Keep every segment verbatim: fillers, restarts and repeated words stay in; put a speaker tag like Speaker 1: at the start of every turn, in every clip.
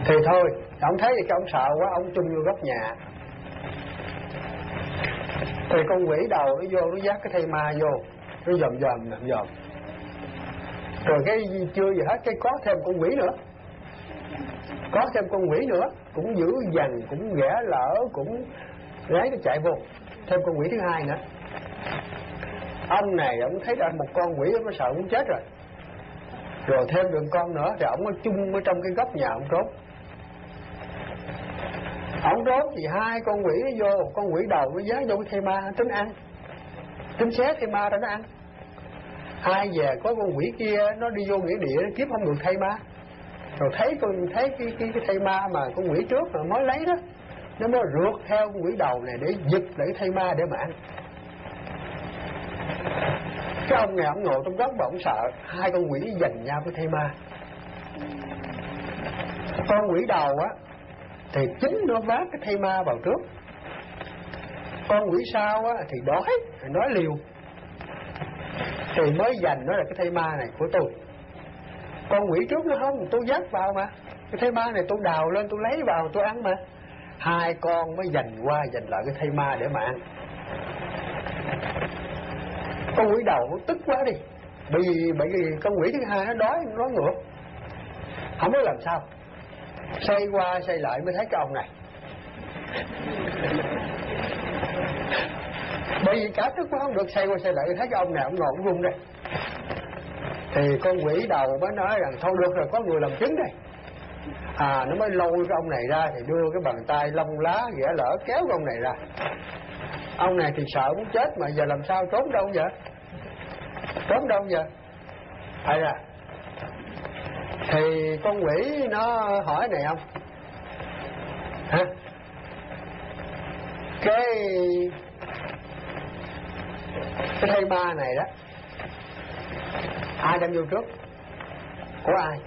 Speaker 1: Thì thôi, ông thấy vậy cái ông sợ quá, ông chung vô góc nhà. Thì con quỷ đầu nó vô, nó dắt cái thây ma vô, nó dòm dòm dòm dòm. Rồi cái chưa gì hết, cái có thêm con quỷ nữa, có thêm con quỷ nữa, cũng dữ dằn, cũng ghẻ lỡ, cũng lấy nó chạy vô. Thêm con quỷ thứ hai nữa. Ông này ông thấy là một con quỷ, nó sợ muốn chết rồi. Rồi thêm được con nữa, thì ông nó chung ở trong cái góc nhà ông trốn. Ông trốn thì hai con quỷ nó vô, con quỷ đầu nó dán vô cái thây ma, tính ăn, tính xé thây ma ra nó ăn. Hai về có con quỷ kia nó đi vô nghĩa địa, nó kiếm không được thây ma. Rồi thấy con thấy cái cái cái thây ma mà con quỷ trước mà mới lấy đó, nó mới rượt theo con quỷ đầu này để giật lại cái thây ma để mà ăn. Cái ông này ông ngồi trong góc mà ông sợ hai con quỷ giành nhau cái thây ma. Con quỷ đầu á thì chính nó vác cái thây ma vào trước, con quỷ sau á thì đói, thì nói liều, thì mới giành nó là cái thây ma này của tôi. Con quỷ trước nó không, tôi dắt vào mà, cái thây ma này tôi đào lên, tôi lấy vào tôi ăn mà. Hai con mới giành qua giành lại cái thây ma để mà ăn. Con quỷ đầu nó tức quá đi, bởi vì bởi vì con quỷ thứ hai nó đói, nó nói ngược, không biết làm sao, xoay qua xoay lại mới thấy cái ông này. Bởi vì cả thức quá không được, xoay qua xoay lại thấy cái ông này, ông ngồi ông rung đây. Thì con quỷ đầu mới nói rằng thôi được rồi, có người làm chứng đây. À, nó mới lôi cái ông này ra, thì đưa cái bàn tay lông lá ghẻ lỡ kéo cái ông này ra. Ông này thì sợ muốn chết mà giờ làm sao, trốn đâu vậy? Trốn đâu giờ? Hay ra thì con quỷ nó hỏi này ông hả, cái cái thây ma này đó ai đem vô trước, của ai?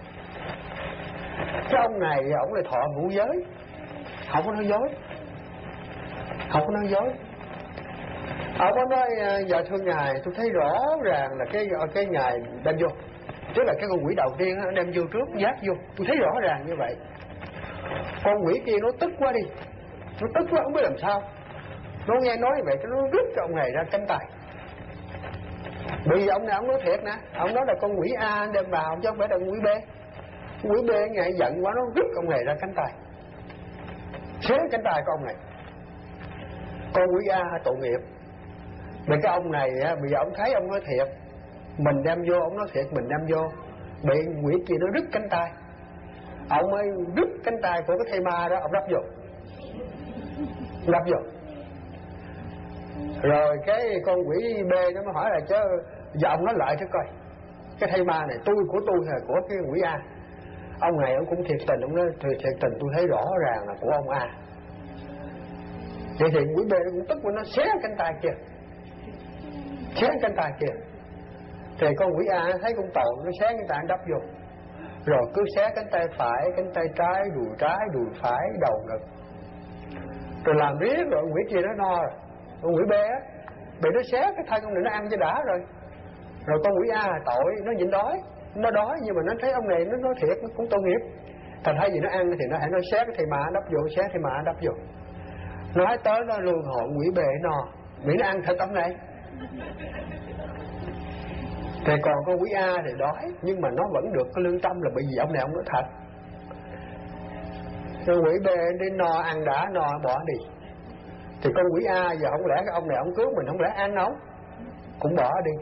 Speaker 1: Cái ông này ông lại thọ ngũ giới, không có nói dối, không có nói dối. Ông có nói giờ thưa ngài, tôi thấy rõ ràng là cái cái ngài đem vô, tức là cái con quỷ đầu tiên nó đem vô trước, dắt vô, tôi thấy rõ ràng như vậy. Con quỷ kia nó tức quá đi, nó tức quá không biết làm sao, nó nghe nói vậy cái nó rứt cái ông này ra cánh tay. Bởi vì ông này ông nói thiệt nè, ông nói là con quỷ A đem vào chứ không phải là con quỷ B. Con quỷ B ngại giận quá nó rứt ông này ra cánh tay, xé cánh tay của ông này. Con quỷ A tội nghiệp. Bởi cái ông này bây giờ ông thấy ông nói thiệt, mình đem vô, ông nói thiệt mình đem vô, bị quỷ kia nó đứt cánh tay, ông mới đứt cánh tay của cái thây ma đó, ông đắp vô, đắp vô. Rồi cái con quỷ B nó mới hỏi là chứ giờ ông nói lại chứ coi, cái thây ma này tôi của tôi hay là của cái quỷ A? Ông này ông cũng thiệt tình, ông nói thiệt, thiệt tình tôi thấy rõ ràng là của ông A. Vậy thì quỷ B nó cũng tức, nó xé cánh tay kia, xé cánh tay kia. Thì con quỷ A thấy cũng tội, nó xé cánh tay đắp vô, rồi cứ xé cánh tay phải, cánh tay trái, đùi trái, đùi phải, đầu ngực, rồi làm riết. Rồi quỷ kia nó no rồi, con quỷ B á bị nó xé cái thân ông này nó ăn cho đã rồi. Rồi con quỷ A là tội, nó nhịn đói, nó đói nhưng mà nó thấy ông này nó nói thiệt, nó cũng tội nghiệp. Thành thay vì nó ăn thì nó hãy nó xé cái thây ma đắp vô, xé thây ma đắp vô. Nói tới nó lương hồn quỷ B no, bị nó ăn thịt ông này. Thì còn con quỷ A thì đói, nhưng mà nó vẫn được cái lương tâm là bởi vì ông này ông nói thật. Con quỷ B đi no, ăn đã no bỏ đi. Thì con quỷ A giờ không lẽ cái ông này ông cứu mình, không lẽ ăn không, cũng bỏ đi.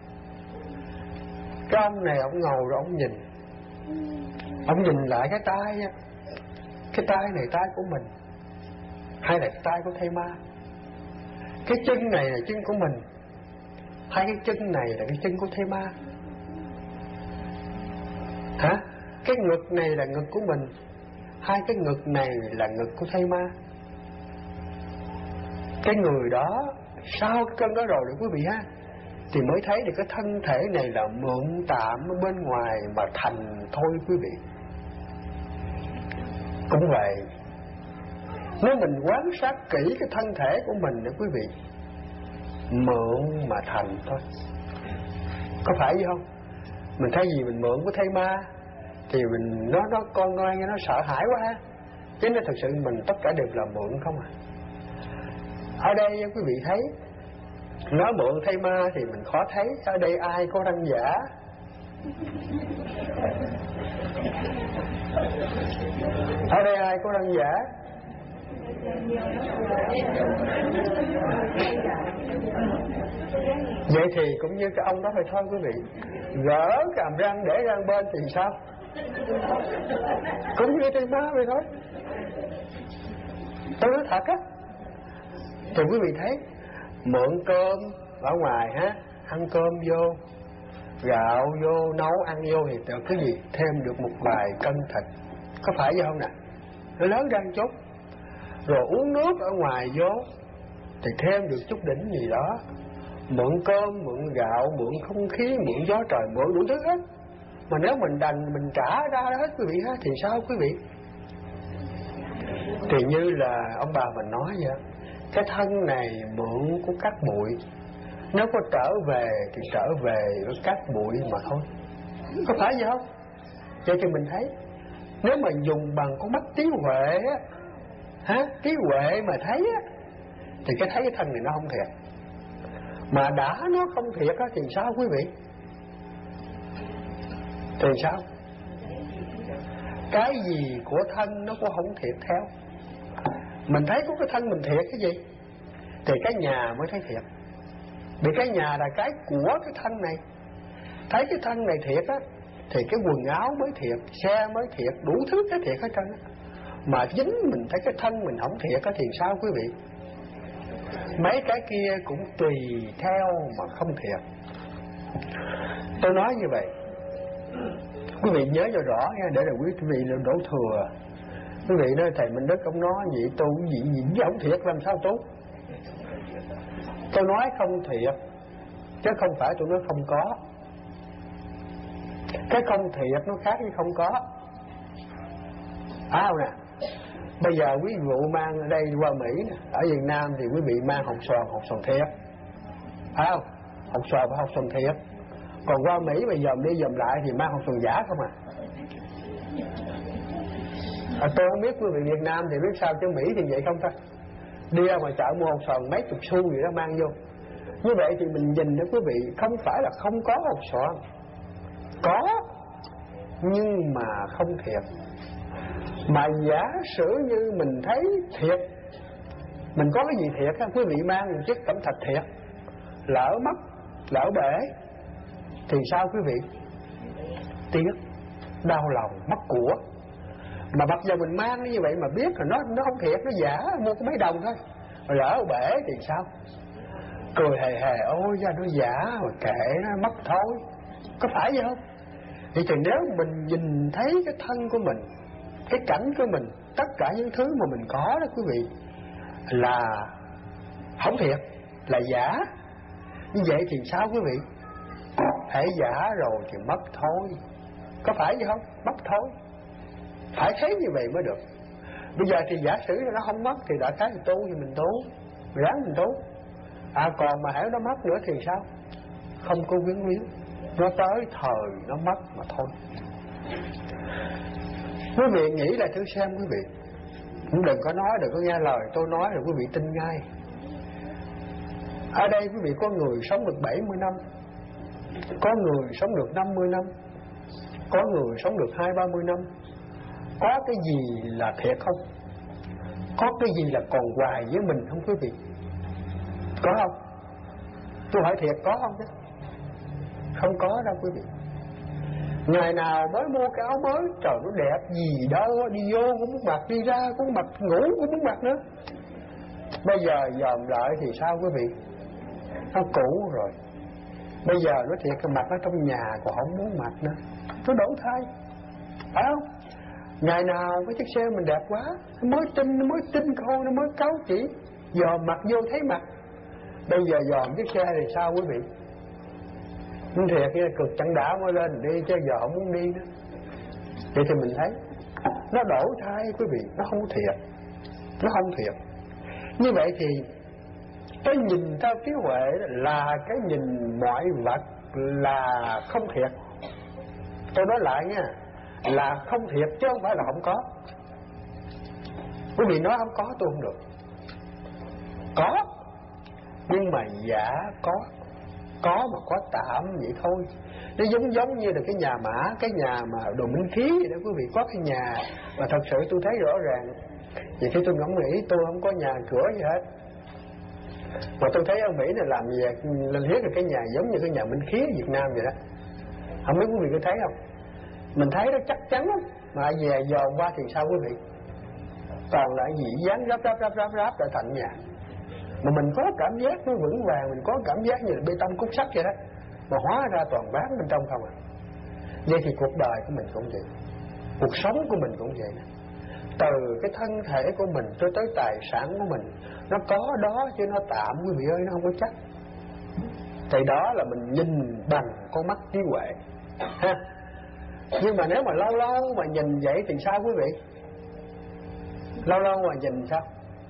Speaker 1: Cái ông này ông ngồi rồi ông nhìn, ông nhìn lại cái tay á, cái tay này tay của mình hay là cái tay của thây ma? Cái chân này là chân của mình hay cái chân này là cái chân của thây ma? Hả? Cái ngực này là ngực của mình hay cái ngực này là ngực của thây ma? Cái người đó sau cái cơn đó rồi quý vị ha, thì mới thấy được cái thân thể này là mượn tạm ở bên ngoài mà thành thôi quý vị. Cũng vậy, nếu mình quan sát kỹ cái thân thể của mình nữa quý vị, mượn mà thành thôi. Có phải gì không? Mình thấy gì mình mượn của thây ma, thì mình nó nó con ngoan nó sợ hãi quá ha. Chứ nó thật sự mình tất cả đều là mượn không à. Ở đây quý vị thấy nói mượn thay ma thì mình khó thấy. Ở đây ai có răng giả? Ở đây ai có răng giả? Vậy thì cũng như cái ông đó phải thôi quý vị. Gỡ cái hàm răng để răng bên thì sao? Cũng như thay ma vậy thôi. Tôi nói thật á. Thì quý vị thấy mượn cơm ở ngoài ha, ăn cơm vô, gạo vô, nấu ăn vô thì được cái gì? Thêm được một vài cân thịt. Có phải vậy không nè? Nó lớn ra một chút. Rồi uống nước ở ngoài vô thì thêm được chút đỉnh gì đó. Mượn cơm, mượn gạo, mượn không khí, mượn gió trời, mượn đủ thứ hết. Mà nếu mình đành mình trả ra hết quý vị ha, thì sao quý vị? Thì như là ông bà mình nói vậy, cái thân này mượn của các bụi, nếu có trở về thì trở về với các bụi mà thôi. Có phải vậy không? Vậy thì mình thấy nếu mà dùng bằng con mắt trí huệ á, hả, trí huệ mà thấy á, thì cái thấy cái thân này nó không thiệt. Mà đã nó không thiệt á thì sao quý vị? Thì sao? Cái gì của thân nó cũng không thiệt theo. Mình thấy có cái thân mình thiệt cái gì thì cái nhà mới thấy thiệt. Vì cái nhà là cái của cái thân này. Thấy cái thân này thiệt á thì cái quần áo mới thiệt, xe mới thiệt, đủ thứ cái thiệt hết trơn á. Mà chính mình thấy cái thân mình không thiệt á thì sao quý vị? Mấy cái kia cũng tùy theo mà không thiệt. Tôi nói như vậy quý vị nhớ cho rõ nha, để là quý vị đổ thừa. Quý vị nói thầy Minh Đức ông nói vậy tu gì gì gì không thiệt làm sao tu? Tôi nói không thiệt chứ không phải tôi nói không có. Cái không thiệt nó khác với không có. À nè, bây giờ quý vị mang ở đây qua Mỹ nè, ở Việt Nam thì quý vị mang hột xoàn, hột xoàn thiệt, phải không? Hột xoàn và hột xoàn thiệt. Còn qua Mỹ bây giờ đi dòm lại thì mang hột xoàn giả không à. À, tôi không biết quý vị Việt Nam thì biết sao, chứ Mỹ thì vậy không ta. Đi ra ngoài chợ mua hột xoàn mấy chục xu gì đó mang vô. Như vậy thì mình nhìn đó quý vị, không phải là không có hột xoàn, có nhưng mà không thiệt. Mà giả sử như mình thấy thiệt, mình có cái gì thiệt á, quý vị mang một chiếc cẩm thạch thiệt, lỡ mất, lỡ bể thì sao quý vị? Tiếc, đau lòng, mất của. Mà bây giờ mình mang như vậy mà biết là nó nó không thiệt, nó giả, mua có mấy đồng thôi, rồi lỡ bể thì sao? Cười hề hề, ôi ra nó giả, mà kệ nó mất thôi. Có phải vậy không? Thì, thì nếu mình nhìn thấy cái thân của mình, cái cảnh của mình, tất cả những thứ mà mình có đó quý vị, là không thiệt, là giả, như vậy thì sao quý vị? Hãy giả rồi thì mất thôi. Có phải vậy không? Mất thôi. Phải thấy như vậy mới được. Bây giờ thì giả sử nó không mất thì đã cái thì tu thì mình tu, ráng mình tu. À còn mà hãy nó mất nữa thì sao? Không có quyến luyến, nó tới thời nó mất mà thôi. Quý vị nghĩ lại thử xem quý vị. Cũng đừng có nói, đừng có nghe lời tôi nói rồi quý vị tin ngay. Ở đây quý vị có người sống được bảy mươi năm, có người sống được năm mươi năm, có người sống được hai ba mươi năm. Có cái gì là thiệt không? Có cái gì là còn hoài với mình không quý vị? Có không? Tôi hỏi thiệt có không chứ? Không có đâu quý vị. Ngày nào mới mua cái áo mới, trời nó đẹp gì đâu, đi vô cũng muốn mặc, đi ra cũng mặc, ngủ cũng muốn mặc nữa. Bây giờ dòm lại thì sao quý vị? Nó cũ rồi. Bây giờ nó thiệt cái mặc nó trong nhà còn không muốn mặc nữa, nó đổi thay, phải không? Ngày nào cái chiếc xe mình đẹp quá, nó mới tinh, nó mới tinh khô, nó mới cáu chỉ, dòm mặc vô thấy mặt. Bây giờ dòm chiếc xe thì sao quý vị? Nhưng thiệt kia cực chẳng đã mới lên đi, chứ giờ không muốn đi nữa. Vậy thì mình thấy nó đổi thay quý vị, nó không thiệt, nó không thiệt. Như vậy thì cái nhìn theo trí huệ là cái nhìn mọi vật là không thiệt. Tôi nói lại nha, là không thiệt chứ không phải là không có. Quý vị nói không có tôi không được. Có, nhưng mà giả có. Có mà có tạm vậy thôi. Nó giống giống như là cái nhà Mã, cái nhà mà đồ minh khí vậy đó quý vị. Có cái nhà mà thật sự tôi thấy rõ ràng. Vì khi tôi ngẫm nghĩ tôi không có nhà cửa gì hết, mà tôi thấy ở Mỹ này làm gì lên thiết là cái nhà giống như cái nhà minh khí ở Việt Nam vậy đó. Không biết quý vị có thấy không? Mình thấy nó chắc chắn lắm, mà về dòm qua thì sao quý vị? Toàn là gì dán ráp ráp ráp ráp ráp đã thành nhà. Mà mình có cảm giác nó vững vàng, mình có cảm giác như là bê tông cốt sắt vậy đó, mà hóa ra toàn ván bên trong không à. Vậy thì cuộc đời của mình cũng vậy, cuộc sống của mình cũng vậy nè. Từ cái thân thể của mình cho tới tài sản của mình, nó có đó chứ nó tạm quý vị ơi, nó không có chắc. Thì đó là mình nhìn bằng con mắt trí huệ ha. Nhưng mà nếu mà lâu lâu mà nhìn vậy thì sao quý vị? Lâu lâu mà nhìn sao?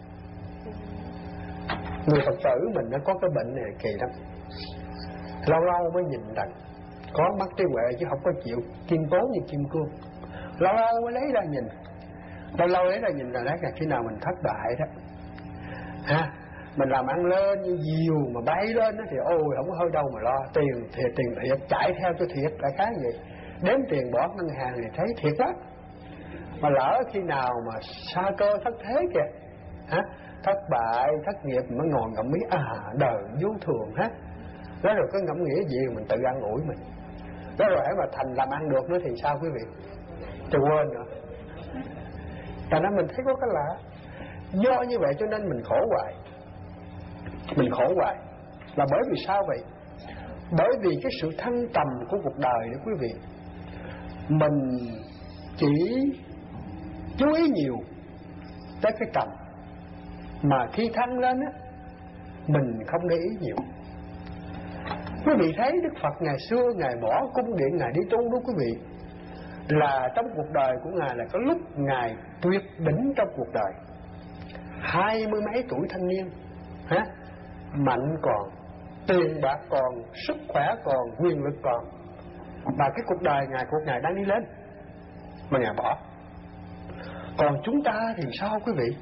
Speaker 1: Người Phật tử mình nó có cái bệnh này kỳ lắm. Lâu lâu mới nhìn rằng có mắt trí huệ chứ không có chịu kiên tốn như kim cương. Lâu lâu mới lấy ra nhìn. Lâu lâu lấy ra nhìn là đấy là khi nào mình thất bại đó ha. Mình làm ăn lên như diều mà bay lên đó thì ôi không có hơi đâu mà lo. Tiền thiệt, tiền thiệt, chạy theo cho thiệt, đại khái vậy. Đếm tiền bỏ ngân hàng thì thấy thiệt lắm. Mà lỡ khi nào mà sa cơ thất thế kìa hả, thất bại, thất nghiệp mới ngồi ngẫm nghĩ à đời vô thường hết. Đó rồi cứ ngẫm nghĩ gì mình tự ăn ủi mình. Đó rồi hãy mà thành làm ăn được nữa thì sao quý vị? Thì quên nữa. Tại nên mình thấy có cái lạ. Do như vậy cho nên mình khổ hoài. Mình khổ hoài là bởi vì sao vậy? Bởi vì cái sự thăng trầm của cuộc đời đó quý vị. Mình chỉ chú ý nhiều tới cái trầm, mà khi thăng lên á mình không để ý nhiều. Quý vị thấy Đức Phật ngày xưa Ngài bỏ cung điện Ngài đi tu đó quý vị, là trong cuộc đời của Ngài là có lúc Ngài tuyệt đỉnh trong cuộc đời, hai mươi mấy tuổi thanh niên hả, mạnh còn, tiền bạc còn, sức khỏe còn, quyền lực còn, và cái cuộc đời Ngài của Ngài đang đi lên mà Ngài bỏ. Còn chúng ta thì sao quý vị?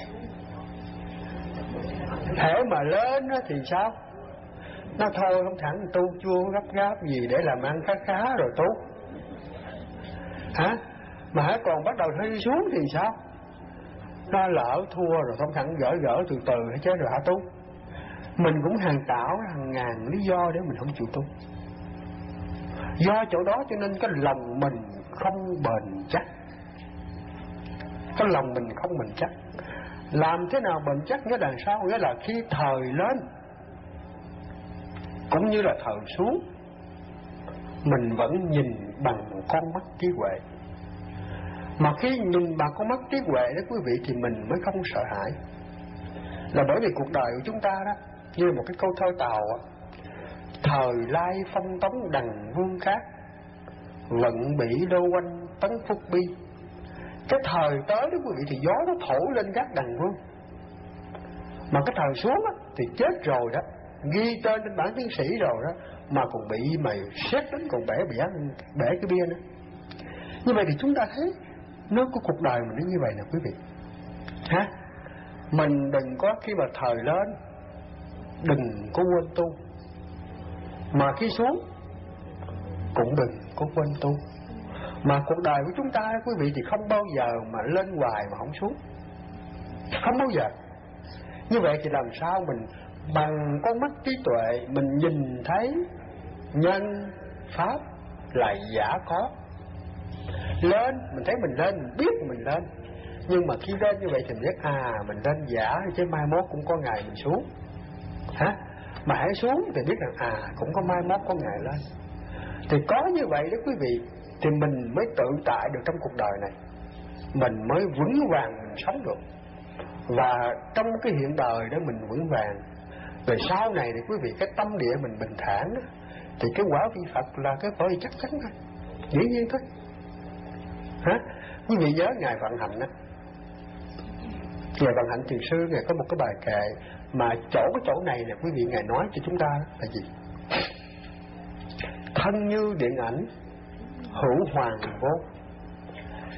Speaker 1: Thể mà lên thì sao? Nó thôi không thẳng tu chua gấp gáp gì để làm ăn khá khá rồi tu hả? Mà hãy còn bắt đầu đi xuống thì sao? Nó lỡ thua rồi không thẳng gỡ gỡ từ từ hay chứ rồi hả tu? Mình cũng hàng tạo hàng ngàn lý do để mình không chịu tu. Do chỗ đó cho nên cái lòng mình không bền chắc. Cái lòng mình không bền chắc. Làm thế nào bền chắc nghĩa là sao? Nghĩa là khi thời lên cũng như là thời xuống, mình vẫn nhìn bằng con mắt trí huệ. Mà khi nhìn bằng con mắt trí huệ đó quý vị thì mình mới không sợ hãi. Là bởi vì cuộc đời của chúng ta đó như một cái câu thơ Tàu á: thời lai phong tống đằng vương khác, vận bị đô quanh tấn phúc bi. Cái thời tới đó quý vị thì gió nó thổi lên các đằng vương, mà cái thời xuống á thì chết rồi đó, ghi tên trên bản tiến sĩ rồi đó, mà còn bị mày xét đến còn bẻ bẻ bẻ cái bia nữa. Như vậy thì chúng ta thấy nó có cuộc đời mình nó như vậy nè quý vị hả. Mình đừng có khi mà thời lên đừng có quên tu, mà khi xuống cũng đừng có quên tu. Mà cuộc đời của chúng ta quý vị thì không bao giờ mà lên hoài mà không xuống, không bao giờ. Như vậy thì làm sao mình bằng con mắt trí tuệ mình nhìn thấy nhân pháp là giả có. Lên mình thấy mình lên, mình biết mình lên, nhưng mà khi lên như vậy thì mình biết à mình lên giả chứ mai mốt cũng có ngày mình xuống hả. Mà hãy xuống thì biết rằng à cũng có mai mốt có ngày lên. Thì có như vậy đó quý vị thì mình mới tự tại được trong cuộc đời này, mình mới vững vàng mình sống được. Và trong cái hiện đời đó mình vững vàng, rồi sau này thì quý vị cái tâm địa mình bình thản đó, thì cái quả vị Phật là cái phải chắc chắn thôi, dĩ nhiên thôi hả. Quý vị nhớ ngài Vận Hạnh đó, ngài Vận Hạnh thiền sư ngài có một cái bài kệ mà chỗ cái chỗ này nè quý vị ngài nói cho chúng ta là gì? Thân như điện ảnh hữu hoàng vô,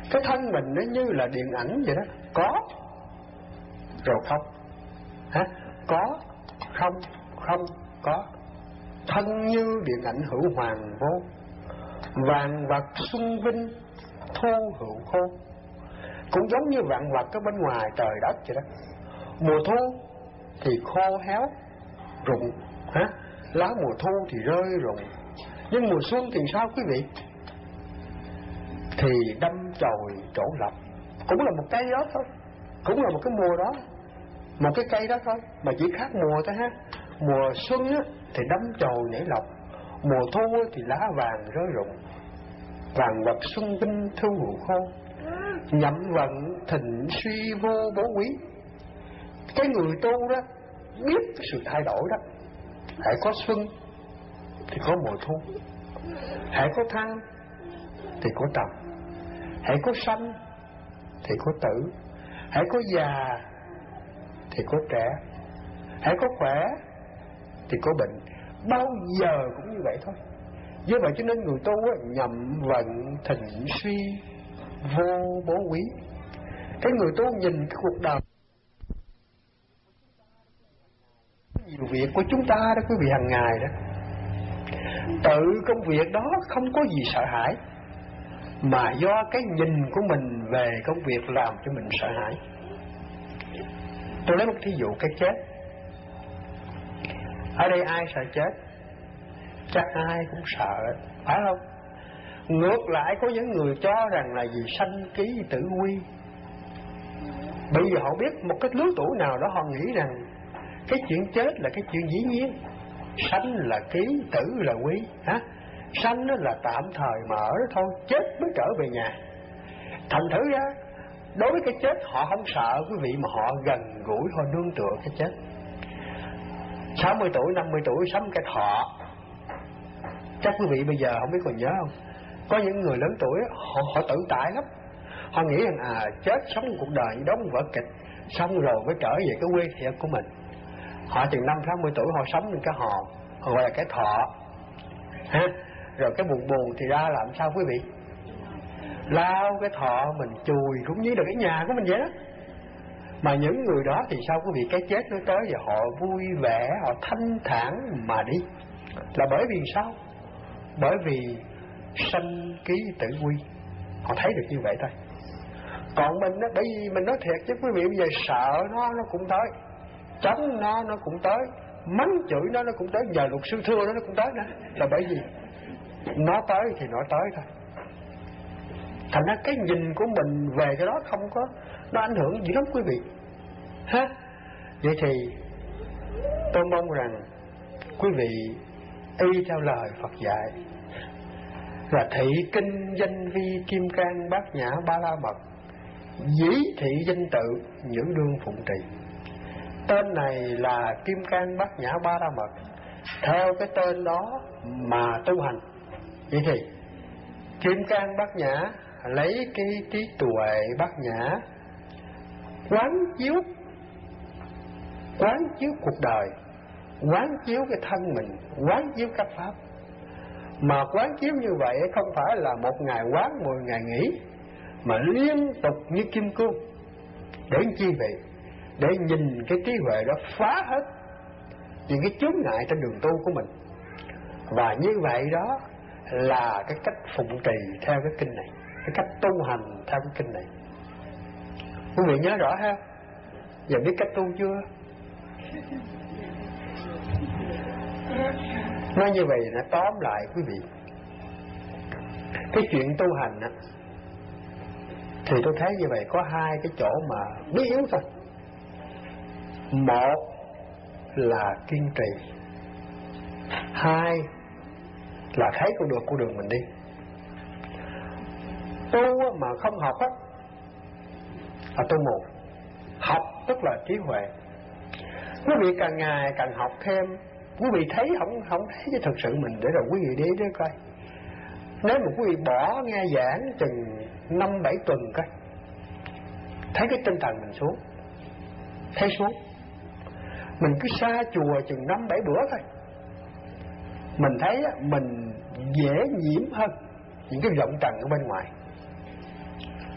Speaker 1: Cái thân mình nó như là điện ảnh vậy đó, có rồi không. Hả? Có, không, không, có. Thân như điện ảnh hữu hoàng vô, vạn vật xuân vinh, thô hữu khô. Cũng giống như vạn vật ở bên ngoài trời đất vậy đó. Mùa thu thì khô héo, rụng. Hả? Lá mùa thu thì rơi rụng. Nhưng mùa xuân thì sao quý vị? Thì đâm chồi trổ lộc. Cũng là một cây đó thôi, cũng là một cái mùa đó, một cái cây đó thôi, mà chỉ khác mùa thôi ha. Mùa xuân á, thì đâm chồi nảy lộc. Mùa thu á, thì lá vàng rơi rụng. Vàng vật xuân vinh thu hữu khô. Nhậm vận thịnh suy vô bố quý. Cái người tu đó biết cái sự thay đổi đó. Hãy có xuân thì có mùa thu, hãy có thăng thì có trầm, hãy có sanh thì có tử, hãy có già thì có trẻ, hãy có khỏe thì có bệnh. Bao giờ cũng như vậy thôi. Do vậy cho nên người tu á, nhậm vận thịnh suy vô bố quý. Cái người tu nhìn cái cuộc đời nhiều việc của chúng ta đó quý vị, hàng ngày đó, tự công việc đó không có gì sợ hãi, mà do cái nhìn của mình về công việc làm cho mình sợ hãi. Tôi lấy một thí dụ cái chết. Ở đây ai sợ chết? Chắc ai cũng sợ, phải không? Ngược lại có những người cho rằng là vì sanh ký tử quy. Bây giờ họ biết một cái lứa tuổi nào đó, họ nghĩ rằng cái chuyện chết là cái chuyện dĩ nhiên. Sanh là ký, tử là quy. Hả? Sanh là tạm thời mà ở đó thôi, chết mới trở về nhà. Thành thử ra đối với cái chết họ không sợ quý vị, mà họ gần gũi, họ nương tựa cái chết. Sáu mươi tuổi, năm mươi tuổi sắm cái thọ. Chắc quý vị bây giờ không biết còn nhớ không? Có những người lớn tuổi họ, họ tự tại lắm. Họ nghĩ rằng à chết sống cuộc đời như đóng vở kịch, xong rồi mới trở về cái quê thiệt của mình. Họ chừng năm sáu mươi tuổi họ sống lên cái họ, họ gọi là cái thọ. Ha? Rồi cái buồn buồn thì ra làm sao quý vị? Lao cái thọ mình chùi cũng như là cái nhà của mình vậy đó. Mà những người đó thì sao quý vị? Cái chết nó tới và họ vui vẻ, họ thanh thản mà đi. Là bởi vì sao? Bởi vì sanh ký tử quy. Họ thấy được như vậy thôi. Còn mình đó, bởi vì mình nói thiệt chứ quý vị, bây giờ sợ nó nó cũng tới, chống nó nó cũng tới, mắng chửi nó nó cũng tới, giờ luật sư thưa nó nó cũng tới nữa. Là bởi vì nó tới thì nó tới thôi. Thành ra cái nhìn của mình về cái đó không có, nó ảnh hưởng gì lắm quý vị ha. Vậy thì tôi mong rằng quý vị y theo lời Phật dạy là thị kinh danh vi kim cang bát nhã ba la mật, dĩ thị danh tự những đương phụng trì. Tên này là kim cang bát nhã ba la mật, theo cái tên đó mà tu hành. Vậy thì kim cang bát nhã lấy cái trí tuệ bát nhã quán chiếu, quán chiếu cuộc đời, quán chiếu cái thân mình, quán chiếu các pháp. Mà quán chiếu như vậy không phải là một ngày quán mười ngày nghỉ, mà liên tục như kim cương. Để chi vậy? Để nhìn cái trí huệ đó phá hết những cái chướng ngại trên đường tu của mình. Và như vậy đó là cái cách phụng trì theo cái kinh này, cái cách tu hành theo cái kinh này. Quý vị nhớ rõ ha? Giờ biết cách tu chưa? Nói như vậy nó tóm lại quý vị, cái chuyện tu hành á, thì tôi thấy như vậy có hai cái chỗ mà bí yếu thôi. Một là kiên trì, hai là thấy con đường con đường mình đi. Tu mà không học á là tu mù. Học tức là trí huệ. Quý vị càng ngày càng học thêm, quý vị thấy không không thấy cái thực sự mình, để rồi quý vị đi để coi. Nếu mà quý vị bỏ nghe giảng chừng năm bảy tuần coi, thấy cái tinh thần mình xuống, thấy xuống. Mình cứ xa chùa chừng năm bảy bữa thôi, mình thấy mình dễ nhiễm hơn những cái vọng trần ở bên ngoài.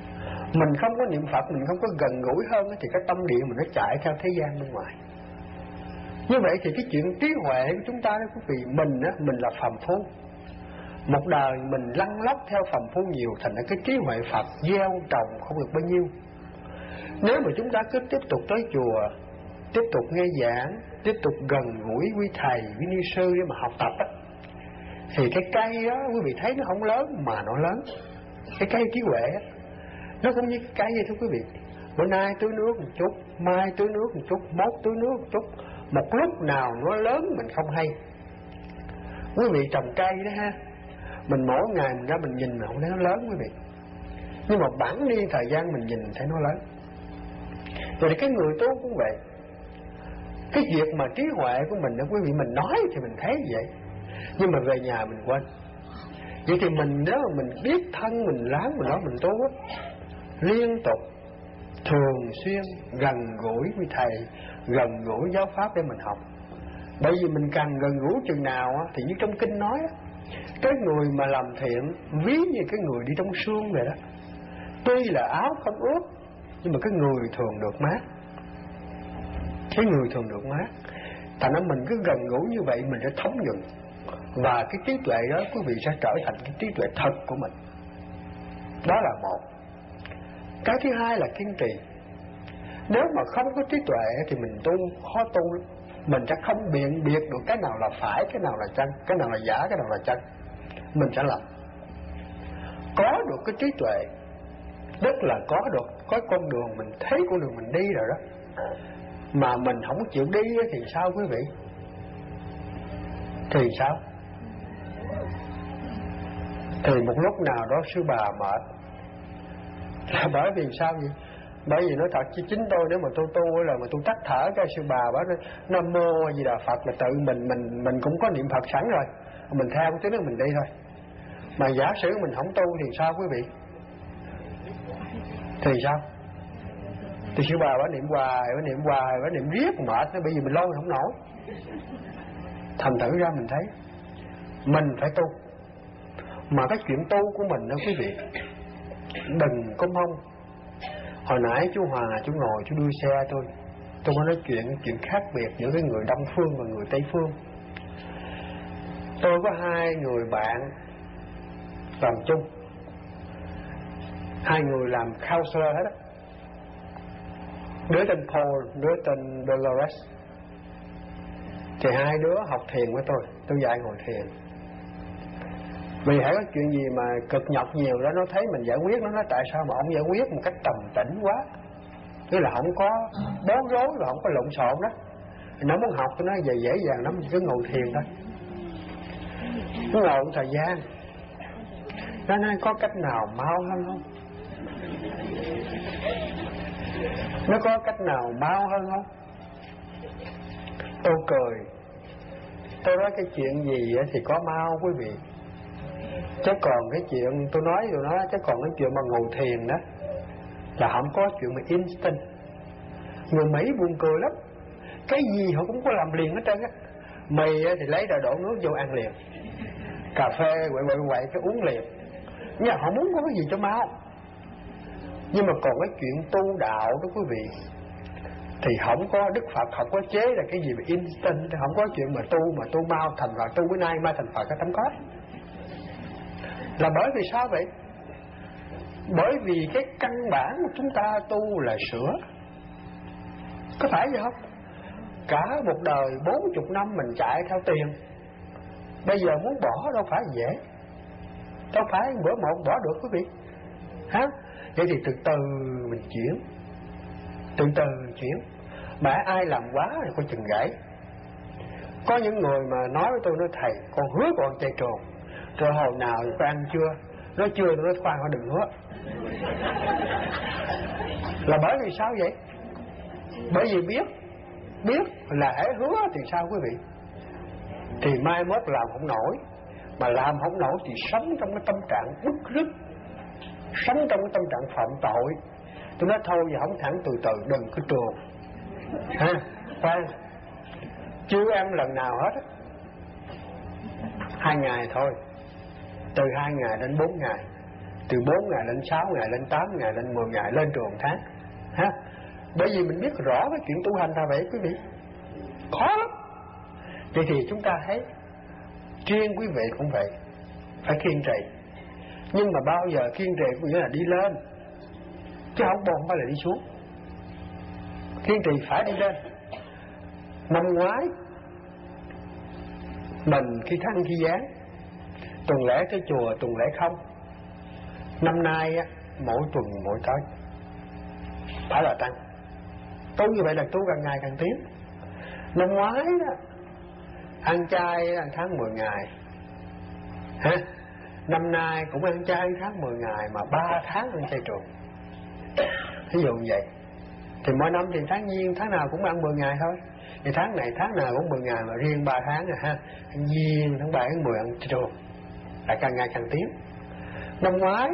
Speaker 1: Mình không có niệm Phật, mình không có gần gũi hơn thì cái tâm điện mình nó chạy theo thế gian bên ngoài. Như vậy thì cái chuyện trí huệ của chúng ta đó quý vị, mình á, mình là phàm phu. Một đời mình lăn lóc theo phàm phu nhiều, thành ra cái trí huệ Phật gieo trồng không được bao nhiêu. Nếu mà chúng ta cứ tiếp tục tới chùa, tiếp tục nghe giảng, tiếp tục gần gũi quý thầy, quý ni sư để mà học tập á, thì cái cây đó quý vị thấy nó không lớn mà nó lớn. Cái cây trí huệ á, nó cũng như cái cây vậy thưa quý vị. Bữa nay tưới nước một chút, mai tưới nước một chút, mốt tưới nước một chút, một lúc nào nó lớn mình không hay. Quý vị trồng cây đó ha, mình mỗi ngày mình ra mình nhìn mà không thấy nó lớn quý vị, nhưng mà bẵng đi thời gian mình nhìn thấy nó lớn. Rồi cái người tu cũng vậy. Cái việc mà trí huệ của mình đó quý vị, mình nói thì mình thấy vậy, nhưng mà về nhà mình quên. Vậy thì mình nếu mà mình biết thân mình láng mình nói mình tu á, liên tục thường xuyên gần gũi với thầy, gần gũi giáo pháp để mình học. Bởi vì mình càng gần gũi chừng nào á, thì như trong kinh nói á, cái người mà làm thiện ví như cái người đi trong sương vậy đó. Tuy là áo không ướt, nhưng mà cái người thường được mát. Cái người thường được mát. Thành ra mình cứ gần gũi như vậy mình sẽ thấm nhuận. Và cái trí tuệ đó quý vị sẽ trở thành cái trí tuệ thật của mình. Đó là một. Cái thứ hai là kiên trì. Nếu mà không có trí tuệ thì mình tu khó tu lắm. Mình sẽ không biện biệt được cái nào là phải, cái nào là chân, cái nào là giả, cái nào là chân. Mình sẽ làm. Có được cái trí tuệ, tức là có được có con đường, mình thấy con đường mình đi rồi đó, mà mình không chịu đi thì sao quý vị? Thì sao? Thì một lúc nào đó sư bà mệt. Là bởi vì sao vậy? Bởi vì nói thật chứ chính tôi nếu mà tôi tu là mà tôi tắt thở cái sư bà bảo Nam Mô Di Đà Phật là tự mình mình mình cũng có niệm Phật sẵn rồi, mình theo cái tiếng mình đi thôi. Mà giả sử mình không tu thì sao quý vị? Thì sao? Thì sư bà bảo niệm hoài, bảo niệm hoài, bảo niệm riết mệt, bởi vì mình lâu không nổi. Thành thử ra mình thấy mình phải tu. Mà cái chuyện tu của mình đó quý vị, đừng có mong. Hồi nãy chú Hòa, chú ngồi, chú đưa xe tôi Tôi có nói chuyện chuyện khác biệt giữa cái người Đông Phương và người Tây Phương. Tôi có hai người bạn làm chung. Hai người làm counselor hết á. Đứa tên Paul, đứa tên Dolores. Thì hai đứa học thiền với tôi, tôi dạy ngồi thiền. Vì hãy có chuyện gì mà cực nhọc nhiều đó, nó thấy mình giải quyết, nó nói tại sao mà ông giải quyết một cách trầm tĩnh quá, tức là không có bối rối và không có lộn xộn đó. Nó muốn học tôi nói về dễ dàng lắm, cứ ngồi thiền thôi. Nó ngồi một thời gian, nó nói có cách nào mau hơn không? Nó có cách nào mau hơn không? Tôi cười. Tôi nói cái chuyện gì thì có mau quý vị, chứ còn cái chuyện tôi nói rồi nó chứ còn cái chuyện mà ngồi thiền đó là không có chuyện mà instant. Người Mỹ buồn cười lắm, cái gì họ cũng có làm liền hết trơn á. Mì thì lấy ra đổ nước vô ăn liền, cà phê quậy quậy quậy cái uống liền. Nhưng họ muốn có cái gì cho mau. Nhưng mà còn cái chuyện tu đạo đó quý vị, thì không có, Đức Phật không có chế là cái gì mà instant, không có chuyện mà tu mà tu mau thành Phật, tu bữa nay mai thành Phật, không có. Là bởi vì sao vậy? Bởi vì cái căn bản của chúng ta tu là sửa. Có phải vậy không? Cả một đời bốn chục năm mình chạy theo tiền, bây giờ muốn bỏ đâu phải dễ, đâu phải bữa một bỏ được quý vị hả? Vậy thì từ từ mình chuyển, từ từ chuyển. Mà ai làm quá thì coi chừng gãy. Có những người mà nói với tôi, nói thầy con hứa con chạy trường, rồi hồi nào thì có ăn chưa? Nói chưa, tôi nói khoan họ đừng hứa. Là bởi vì sao vậy? Bởi vì biết Biết là hễ hứa thì sao quý vị? Thì mai mốt làm không nổi. Mà làm không nổi thì sống trong cái tâm trạng bức rứt, sống trong cái tâm trạng phạm tội. Tôi nói thôi giờ không thẳng, từ từ đừng có trường ha, khoan. Chưa ăn lần nào hết á. Hai ngày thôi, từ hai ngày đến bốn ngày, từ bốn ngày lên sáu ngày, lên tám ngày, lên mười ngày, lên trường tháng. Ha? Bởi vì mình biết rõ cái chuyện tu hành là vậy quý vị. Khó lắm. Vậy thì chúng ta thấy riêng quý vị cũng vậy, phải kiên trì. Nhưng mà bao giờ kiên trì cũng nghĩa là đi lên, chứ không không phải là đi xuống. Kiên trì phải đi lên. Năm ngoái mình khi thăng khi giáng, tuần lễ tới chùa, tuần lễ không. Năm nay á, mỗi tuần mỗi tới, phải là tăng. Tu như vậy là tu càng ngày càng tiến. Năm ngoái đó, ăn chay ăn tháng mười ngày, ha? Năm nay cũng ăn chay tháng mười ngày, mà ba tháng ăn chay trường. Ví dụ như vậy. Thì mỗi năm thì tháng giêng tháng nào cũng ăn mười ngày thôi. Thì tháng này tháng nào cũng mười ngày, mà riêng ba tháng rồi ha. Tháng giêng, tháng bảy, tháng mười ăn chay trường, là càng ngày càng tiến. Năm ngoái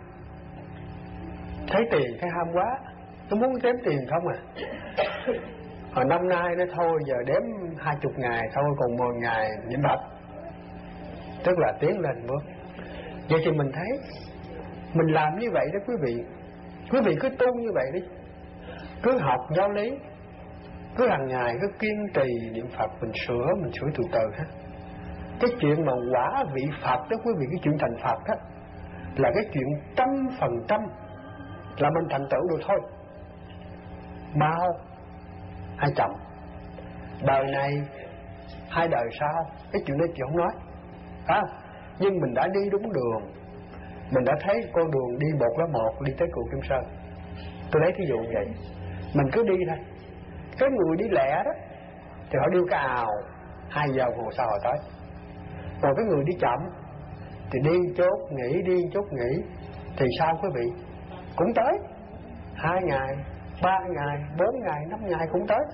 Speaker 1: thấy tiền thấy ham quá, tôi muốn đếm tiền không à. Hồi năm nay nó thôi giờ đếm hai chục ngày thôi, còn mười ngày niệm Phật, tức là tiến lên bước. Vậy thì mình thấy mình làm như vậy đó quý vị. Quý vị cứ tu như vậy đi, cứ học giáo lý, cứ hàng ngày cứ kiên trì niệm Phật, mình sửa mình sửa từ từ ha. Cái chuyện mà quả vị Phật đó quý vị, cái chuyện thành Phật đó là cái chuyện trăm phần trăm là mình thành tựu được thôi. Mau hay chậm, đời này hai đời sau, cái chuyện đó chị không nói, à, nhưng mình đã đi đúng đường, mình đã thấy con đường đi một lá một đi tới Cù Kim Sơn. Tôi lấy thí dụ vậy, mình cứ đi thôi. Cái người đi lẹ đó thì họ điêu cào hai giờ hồ sau họ tới, còn cái người đi chậm thì đi chốt nghỉ, đi chốt nghỉ, thì sao quý vị? Cũng tới hai ngày, ba ngày, bốn ngày, năm ngày cũng tới.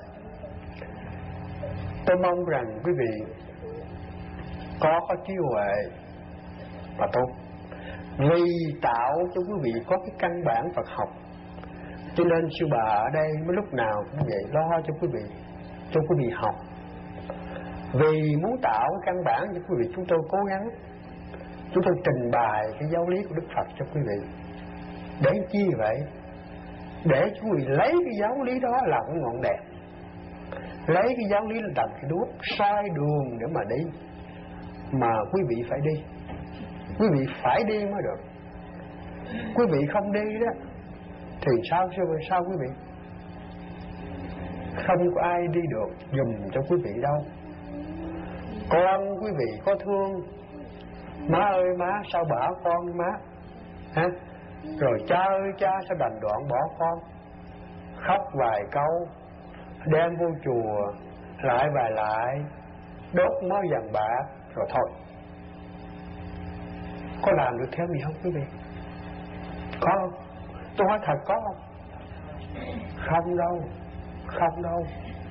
Speaker 1: Tôi mong rằng quý vị có có trí huệ và tu, vì tạo cho quý vị có cái căn bản Phật học. Cho nên sư bà ở đây mới lúc nào cũng vậy, lo cho quý vị, cho quý vị học. Vì muốn tạo cái căn bản cho quý vị, chúng tôi cố gắng, chúng tôi trình bày cái giáo lý của Đức Phật cho quý vị. Để chi vậy? Để quý vị lấy cái giáo lý đó làm cái ngọn đèn, lấy cái giáo lý làm cái đuốc, soi đường để mà đi. Mà quý vị phải đi, quý vị phải đi mới được. Quý vị không đi đó thì sao sao, sao quý vị? Không có ai đi được dùm cho quý vị đâu. Con quý vị có thương, má ơi má sao bỏ con má, hả? Rồi cha ơi cha sao đành đoạn bỏ con. Khóc vài câu, đem vô chùa lại vài lại, đốt mớ vàng bạc rồi thôi. Có làm được theo gì không quý vị? Có không? Tôi hỏi thật có không? Không đâu, không đâu.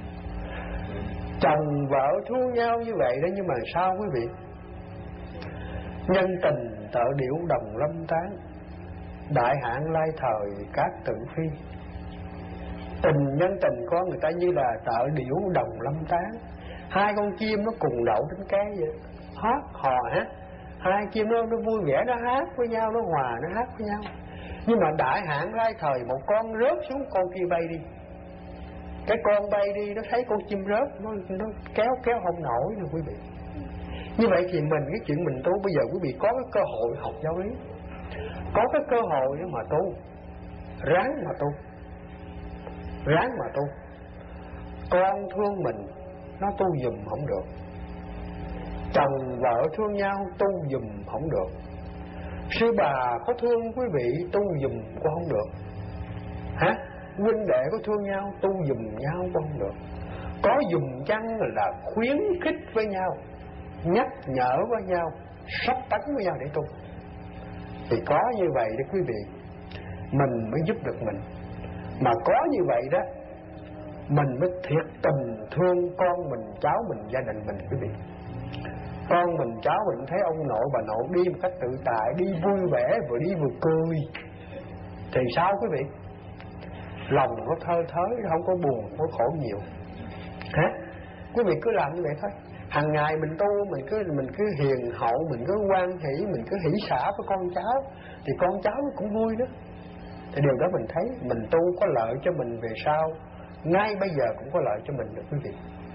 Speaker 1: Chồng vợ thương nhau như vậy đó, nhưng mà sao quý vị? Nhân tình tợ điểu đồng lâm tán, đại hạn lai thời các tự phi. Tình nhân tình con người ta như là tợ điểu đồng lâm tán. Hai con chim nó cùng đậu trên cây vậy, hát hò hát. Hai chim nó, nó vui vẻ, nó hát với nhau, nó hòa, nó hát với nhau. Nhưng mà đại hạn lai thời, một con rớt xuống, con kia bay đi. Cái con bay đi, nó thấy con chim rớt, nó, nó kéo kéo không nổi nè quý vị. Như vậy thì mình, cái chuyện mình tu, bây giờ quý vị có cái cơ hội học giáo lý, có cái cơ hội để mà tu, ráng mà tu, ráng mà tu. Con thương mình, nó tu dùm không được. Chồng vợ thương nhau, tu dùm không được. Sư bà có thương quý vị, tu dùm cũng không được. Hả? Huynh đệ có thương nhau, tu dùm nhau cũng không được. Có dùm chăng là khuyến khích với nhau, nhắc nhở với nhau, sắp tấn với nhau để tu. Thì có như vậy đó quý vị, mình mới giúp được mình. Mà có như vậy đó, mình mới thiệt tình thương con mình, cháu mình, gia đình mình quý vị. Con mình, cháu mình thấy ông nội bà nội đi một cách tự tại, đi vui vẻ, vừa đi vừa cười, thì sao quý vị? Lòng nó thơ thới, không có buồn, không có khổ nhiều. Hả? Quý vị cứ làm như vậy thôi. Hàng ngày mình tu, mình cứ mình cứ hiền hậu, mình cứ hoan hỷ, mình cứ hỷ xả với con cháu, thì con cháu nó cũng vui đó. Thì điều đó mình thấy mình tu có lợi cho mình về sau, ngay bây giờ cũng có lợi cho mình được quý vị.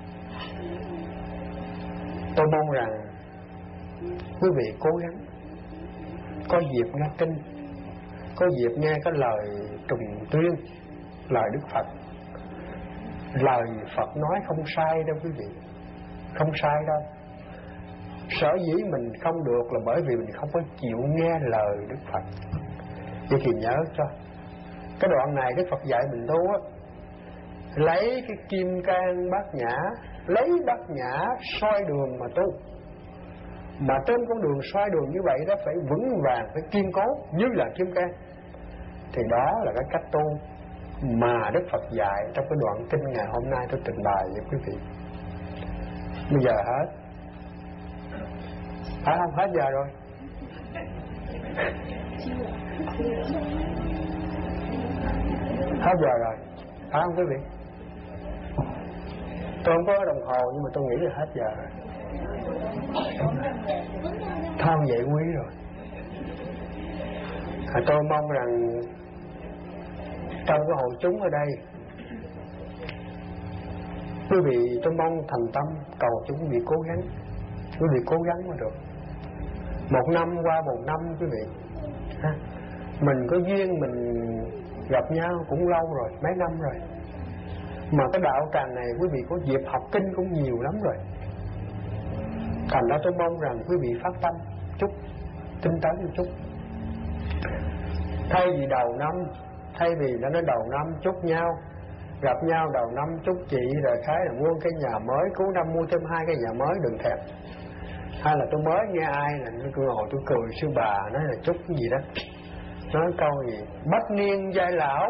Speaker 1: Tôi mong rằng quý vị cố gắng có dịp nghe kinh, có dịp nghe cái lời trùng tuyên, lời Đức Phật. Lời Phật nói không sai đâu quý vị, không sai đâu. Sở dĩ mình không được là bởi vì mình không có chịu nghe lời Đức Phật. Vậy thì nhớ cho cái đoạn này Đức Phật dạy mình tu á, lấy cái kim cang bát nhã, lấy bát nhã soi đường mà tu. Mà trên con đường soi đường như vậy đó phải vững vàng, phải kiên cố như là kim cang. Thì đó là cái cách tu mà Đức Phật dạy trong cái đoạn kinh ngày hôm nay tôi trình bày với quý vị. Bây giờ hết, phải không? Hết giờ rồi. Hết giờ rồi, phải không quý vị? Tôi không có đồng hồ nhưng mà tôi nghĩ là hết giờ rồi. Thôi vậy quý rồi. À, tôi mong rằng trong cái hội chúng ở đây, quý vị, tôi mong thành tâm cầu cho quý vị cố gắng, quý vị cố gắng mà được. Một năm qua một năm quý vị ha, mình có duyên mình gặp nhau cũng lâu rồi, mấy năm rồi. Mà cái đạo tràng này quý vị có dịp học kinh cũng nhiều lắm rồi. Thành ra tôi mong rằng quý vị phát tâm chút, tinh tấn một chút. Thay vì đầu năm, thay vì nó nói đầu năm chúc nhau, gặp nhau đầu năm chúc chị rồi khái là mua cái nhà mới, cuối năm mua thêm hai cái nhà mới, đừng thèm. Hay là tôi mới nghe ai là tôi ngồi tôi cười sư bà nói là chúc cái gì đó, nói câu gì bách niên giai lão.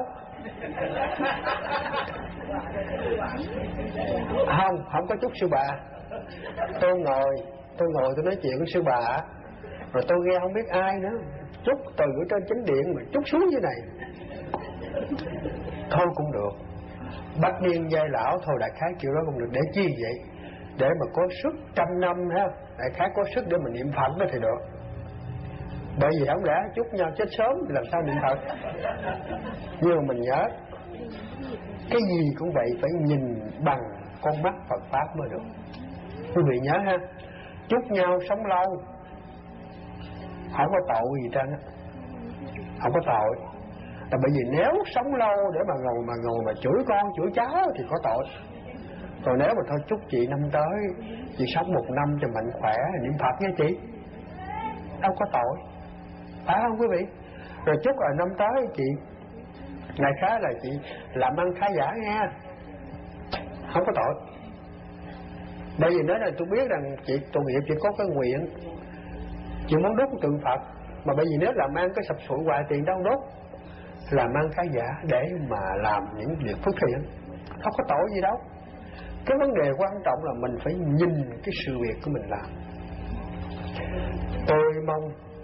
Speaker 1: Không, không có chúc sư bà. Tôi ngồi, tôi ngồi tôi nói chuyện với sư bà, rồi tôi nghe không biết ai nữa chúc từ ở trên chánh điện mà chúc xuống dưới này. Thôi cũng được, bách niên giai lão thôi, đại khái kiểu đó cũng được. Để chi vậy? Để mà có sức trăm năm ha, đại khái có sức để mình niệm Phật đó thì được. Bởi vì không lẽ chúc nhau chết sớm thì làm sao niệm Phật? Nhưng mà mình nhớ, cái gì cũng vậy phải nhìn bằng con mắt Phật Pháp mới được. Quý vị nhớ ha, chúc nhau sống lâu, không có tội gì trơn á, không có tội. Là bởi vì nếu sống lâu để mà ngồi mà ngồi mà chửi con chửi cháu thì có tội. Còn nếu mà thôi chúc chị năm tới chị sống một năm cho mạnh khỏe niệm Phật nha chị, đâu có tội, phải không quý vị? Rồi chúc là năm tới chị ngày khá là chị làm ăn khá giả nghe, không có tội. Bởi vì nói là tôi biết rằng chị tội nghiệp chị có cái nguyện, chị muốn đốt tượng Phật, mà bởi vì nếu làm ăn cái sập sụi hoài tiền đâu đốt, làm ăn khá giả để mà làm những việc phước thiện, không có tội gì đâu. Cái vấn đề quan trọng là mình phải nhìn cái sự việc của mình làm. Tôi mong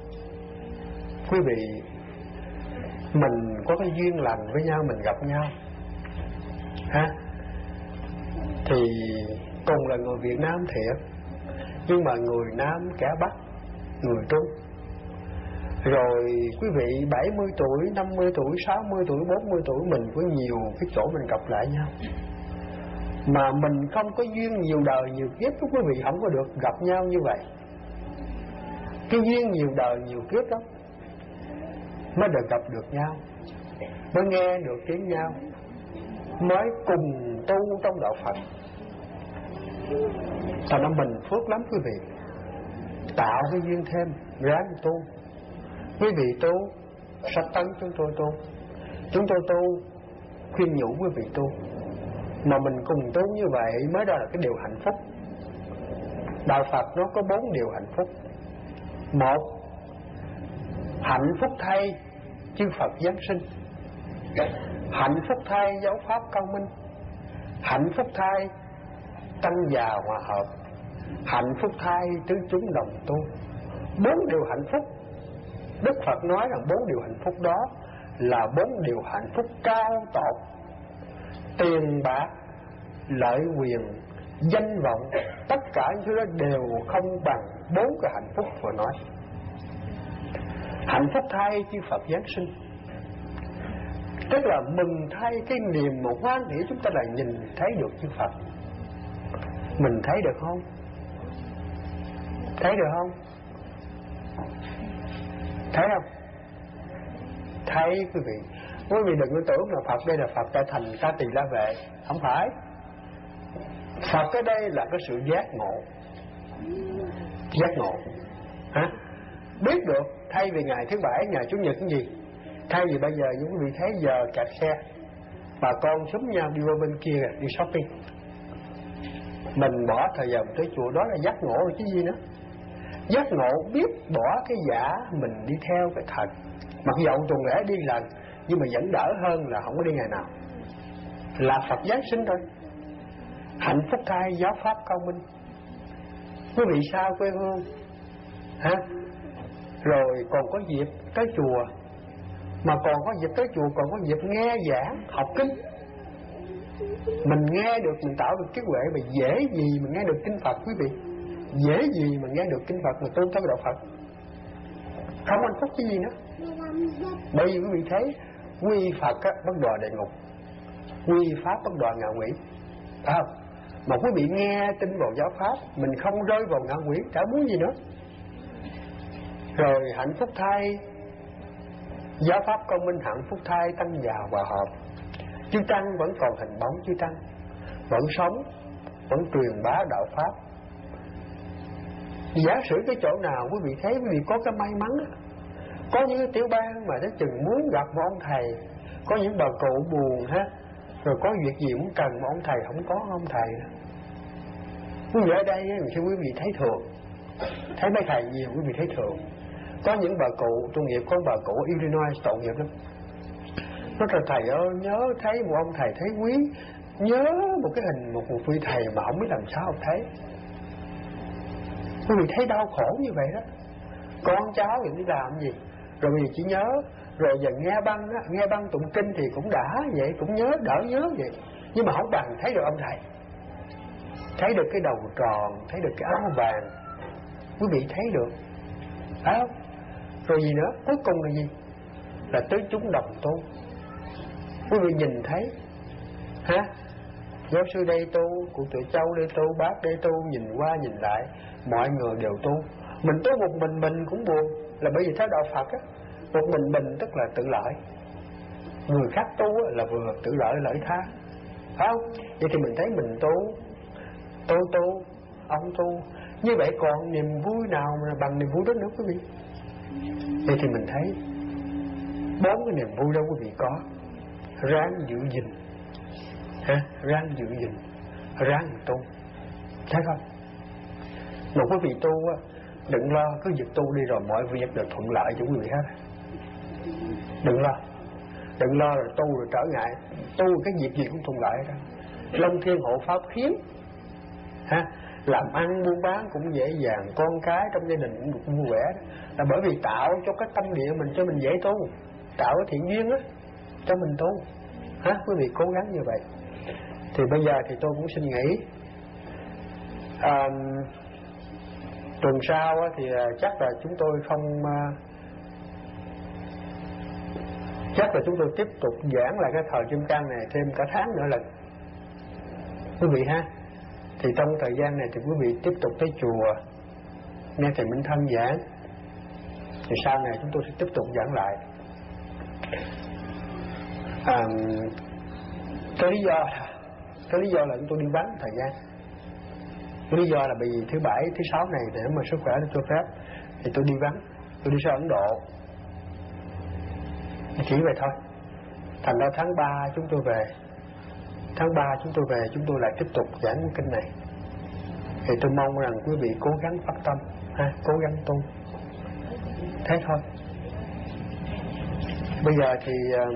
Speaker 1: quý vị mình có cái duyên lành với nhau, mình gặp nhau ha, thì cùng là người Việt Nam thiệt, nhưng mà người Nam kẻ Bắc, người Trung. Rồi quý vị bảy mươi tuổi, năm mươi tuổi, sáu mươi tuổi, bốn mươi tuổi, mình có nhiều cái chỗ mình gặp lại nhau, mà mình không có duyên nhiều đời nhiều kiếp với quý vị không có được gặp nhau như vậy. Cái duyên nhiều đời nhiều kiếp đó mới được gặp được nhau, mới nghe được tiếng nhau, mới cùng tu trong đạo Phật. Thành ra mình phước lắm quý vị, tạo cái duyên thêm, ráng tu. Quý vị tu, sách tấn chúng tôi tu, chúng tôi tu, khuyên nhủ quý vị tu, mà mình cùng tu như vậy mới đó là cái điều hạnh phúc. Đạo Phật nó có bốn điều hạnh phúc. Một, hạnh phúc thay chư Phật giáng sinh, hạnh phúc thay giáo pháp cao minh, hạnh phúc thay tăng già hòa hợp, hạnh phúc thay tứ chúng đồng tu. Bốn điều hạnh phúc, Đức Phật nói rằng bốn điều hạnh phúc đó là bốn điều hạnh phúc cao tột. Tiền bạc, lợi quyền, danh vọng, tất cả những thứ đó đều không bằng bốn cái hạnh phúc vừa nói. Hạnh phúc thay chư Phật Giáng sinh, tức là mừng thay cái niềm mà hoan hỷ chúng ta là nhìn thấy được chư Phật. Mình thấy được không? Thấy được không? Thấy không? Thấy quý vị. Quý vị đừng có tưởng là Phật đây là Phật tại thành ca tỳ la vệ. Không phải. Phật ở đây là cái sự giác ngộ. Giác ngộ. Hả? Biết được thay vì ngày thứ bảy, ngày chủ nhật cái gì, thay vì bây giờ những quý vị thấy giờ kẹt xe, bà con xúm nhau đi qua bên kia đi shopping, mình bỏ thời giờ tới chùa, đó là giác ngộ rồi chứ gì nữa. Giác ngộ biết bỏ cái giả mình đi theo cái thật. Mặc dầu tuần lễ đi lần nhưng mà vẫn đỡ hơn là không có đi ngày nào. Là Phật Giáng sinh thôi. Hạnh phúc thay giáo pháp cao minh. Quý vị sao quê hương hả? Rồi còn có dịp tới chùa, mà còn có dịp tới chùa còn có dịp nghe giảng học kinh. Mình nghe được, mình tạo được cái huệ mà dễ gì mà nghe được kinh Phật quý vị. Dễ gì mà nghe được kinh Phật mà tôn thờ đạo Phật. Không hạnh phúc chứ gì nữa. Bởi vì quý vị thấy quy Phật á, bất đọa địa ngục, quy Pháp bất đọa ngạ quỷ, phải không? Mà quý vị nghe tin vào giáo Pháp, mình không rơi vào ngạ quỷ, chả muốn gì nữa. Rồi hạnh phúc thay giáo Pháp công minh, hạnh phúc thay tăng già hòa hợp. Chư Tăng vẫn còn hình bóng chư Tăng, vẫn sống, vẫn truyền bá đạo Pháp. Giả sử cái chỗ nào quý vị thấy quý vị có cái may mắn á, có những cái tiểu bang mà thấy chừng muốn gặp một ông thầy, có những bà cụ buồn ha, rồi có việc gì cũng cần mà ông thầy không có ông thầy. Quý vị ở đây thì quý vị thấy thường, thấy mấy thầy nhiều quý vị thấy thường. Có những bà cụ, tôi nghiệp có bà cụ Illinois tội nghiệp lắm. Nó là thầy ơi, nhớ thấy một ông thầy thấy quý, nhớ một cái hình một một vị thầy mà không biết làm sao không thấy. Quý vị thấy đau khổ như vậy đó. Con cháu thì đi làm gì, rồi bây giờ chỉ nhớ, rồi giờ nghe băng á, nghe băng tụng kinh thì cũng đã vậy, cũng nhớ, đỡ nhớ vậy, nhưng mà không bằng thấy được ông thầy, thấy được cái đầu tròn, thấy được cái áo vàng, quý vị thấy được, phải không? Rồi gì nữa, cuối cùng là gì? Là tới chúng đồng tu. Quý vị nhìn thấy, hả? Giáo sư đây tu, cụ Tuệ Châu đây tu, bác đây tu, nhìn qua nhìn lại, mọi người đều tu. Mình tu một mình mình cũng buồn, là bởi vì theo đạo Phật á, một mình mình tức là tự lợi, người khác tu là vừa tự lợi lợi tha, phải không? Vậy thì mình thấy mình tu, tôi tu, ông tu, như vậy còn niềm vui nào mà bằng niềm vui đó nữa quý vị? Vậy thì mình thấy bốn cái niềm vui đó quý vị có, ráng giữ gìn, ha, ráng giữ gìn, ráng tu, thấy không? Một quý vị tu á, đừng lo cứ việc tu đi rồi mọi việc được thuận lợi cho quý vị hết. Đừng lo, đừng lo rồi tu rồi trở ngại, tu cái việc gì cũng thuận lợi đó. Long thiên hộ pháp khiến, ha, làm ăn buôn bán cũng dễ dàng, con cái trong gia đình cũng được vui vẻ, là bởi vì tạo cho cái tâm địa mình cho mình dễ tu, tạo cái thiện duyên á cho mình tu, ha, quý vị cố gắng như vậy. Thì bây giờ thì tôi cũng xin nghĩ à, tuần sau thì chắc là chúng tôi không chắc là chúng tôi tiếp tục giảng lại cái thời Kim Cang này thêm cả tháng nữa là quý vị ha. Thì trong thời gian này thì quý vị tiếp tục tới chùa nghe thầy Minh Thân giảng, thì sau này chúng tôi sẽ tiếp tục giảng lại. À, cái lý do cái lý do là chúng tôi đi vắng thời gian. Cái lý do là bởi vì thứ bảy, thứ sáu này để mà sức khỏe nó cho phép thì tôi đi vắng, tôi đi sang Ấn Độ, chỉ vậy thôi. Thành ra tháng ba chúng tôi về, tháng ba chúng tôi về chúng tôi lại tiếp tục giảng kinh này. Thì tôi mong rằng quý vị cố gắng phát tâm, ha, cố gắng tu, thế thôi. Bây giờ thì,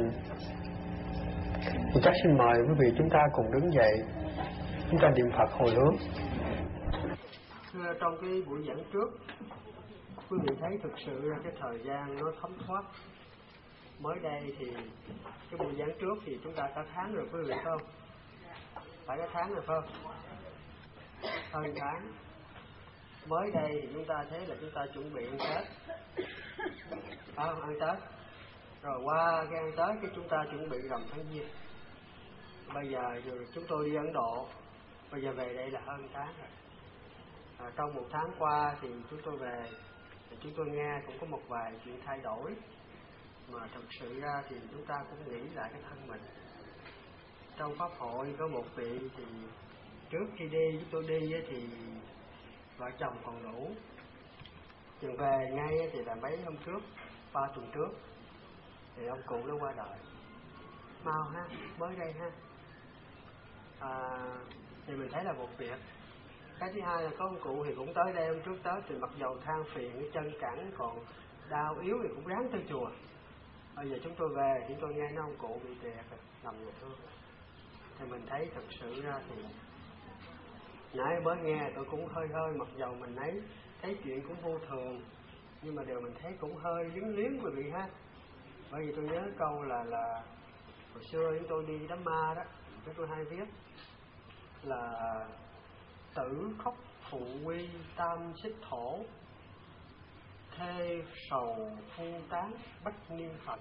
Speaker 1: thì chắc xin mời quý vị chúng ta cùng đứng dậy, chúng ta niệm Phật hồi hướng. Trong cái buổi giảng trước, quý vị thấy thực sự là cái thời gian nó thấm thoát. Mới đây thì cái buổi giảng trước thì chúng ta cả tháng rồi quý vị phải không? Phải cả tháng rồi phải không?
Speaker 2: hơn tháng. Mới đây thì chúng ta thấy là chúng ta chuẩn bị ăn Tết, phải không? Ăn Tết rồi qua cái ăn Tết cái chúng ta chuẩn bị rằm tháng Giêng. Bây giờ rồi chúng tôi đi Ấn Độ, bây giờ về đây là hơn tháng rồi. À, trong một tháng qua thì chúng tôi về thì chúng tôi nghe cũng có một vài chuyện thay đổi, mà thực sự ra thì chúng ta cũng nghĩ lại cái thân mình. Trong pháp hội có một vị thì trước khi đi chúng tôi đi thì vợ chồng còn đủ, chừng về ngay thì là mấy hôm trước, ba tuần trước thì ông cụ nó qua đời. Mau ha, mới đây ha. À, thì mình thấy là một việc. Cái thứ hai là có ông cụ thì cũng tới đây hôm trước tới, thì mặc dầu than phiền cái chân cẳng còn đau yếu thì cũng ráng tới chùa. Bây giờ chúng tôi về chúng tôi nghe nói ông cụ bị liệt nằm nhà thương, thì mình thấy thật sự ra thì nãy mới nghe tôi cũng hơi hơi, mặc dầu mình ấy thấy chuyện cũng vô thường, nhưng mà điều mình thấy cũng hơi liếng liếng quý vị ha. Bởi vì tôi nhớ câu là là hồi xưa chúng tôi đi đám ma đó, chúng tôi hay viết là tử khóc phụ quy tam xích thổ, thê sầu phu tán bách niên phần.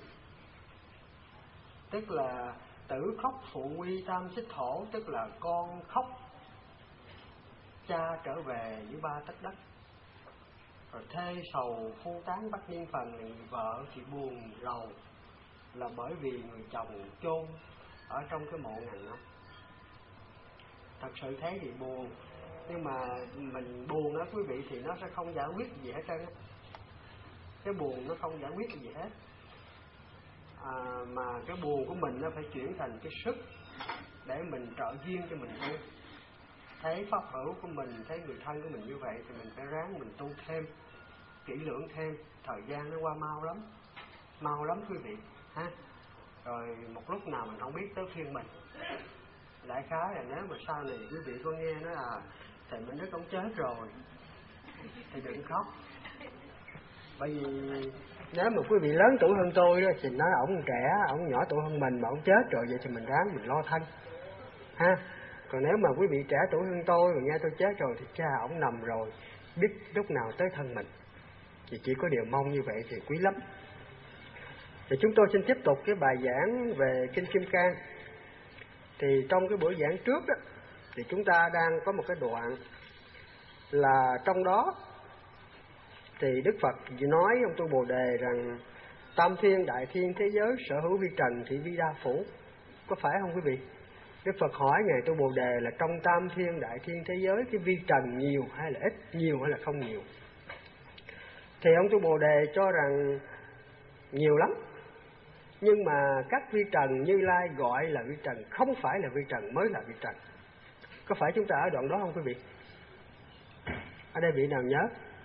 Speaker 2: Tức là tử khóc phụ quy tam xích thổ, tức là con khóc cha trở về với ba tấc đất. Rồi thê sầu phu tán bách niên phần, người vợ thì buồn rầu là bởi vì người chồng chôn ở trong cái mộ ngàn năm. Thật sự thấy thì buồn, nhưng mà mình buồn đó quý vị thì nó sẽ không giải quyết gì hết trơn. Cái buồn nó không giải quyết gì hết, à, mà cái buồn của mình nó phải chuyển thành cái sức để mình trợ duyên cho mình tu. Thấy pháp hữu của mình, thấy người thân của mình như vậy thì mình phải ráng mình tu thêm, kỹ lưỡng thêm. Thời gian nó qua mau lắm, mau lắm quý vị ha. Rồi một lúc nào mình không biết tới phiên mình. Đại khái là nếu mà sau này quý vị có nghe nói là thầy Minh Đức ông chết rồi thì đừng khóc. Bởi vì nếu mà quý vị lớn tuổi hơn tôi đó thì nói ổng trẻ, ổng nhỏ tuổi hơn mình mà ổng chết rồi, vậy thì mình ráng mình lo thân ha. Còn nếu mà quý vị trẻ tuổi hơn tôi mà nghe tôi chết rồi thì cha ổng nằm rồi, biết lúc nào tới thân mình. Thì chỉ có điều mong như vậy thì quý lắm. Thì chúng tôi xin tiếp tục cái bài giảng về Kinh Kim Cang. Thì trong cái buổi giảng trước đó thì chúng ta đang có một cái đoạn là trong đó thì Đức Phật nói ông Tu Bồ Đề rằng tam thiên đại thiên thế giới sở hữu vi trần thị vi đa phủ. Có phải không quý vị? Đức Phật hỏi ngài Tu Bồ Đề là trong tam thiên đại thiên thế giới cái vi trần nhiều hay là ít, nhiều hay là không nhiều. Thì ông Tu Bồ Đề cho rằng nhiều lắm. Nhưng mà các vi trần Như Lai gọi là vi trần, không phải là vi trần mới là vi trần. Có phải chúng ta ở đoạn đó không quý vị? Ở đây vị nào nhớ?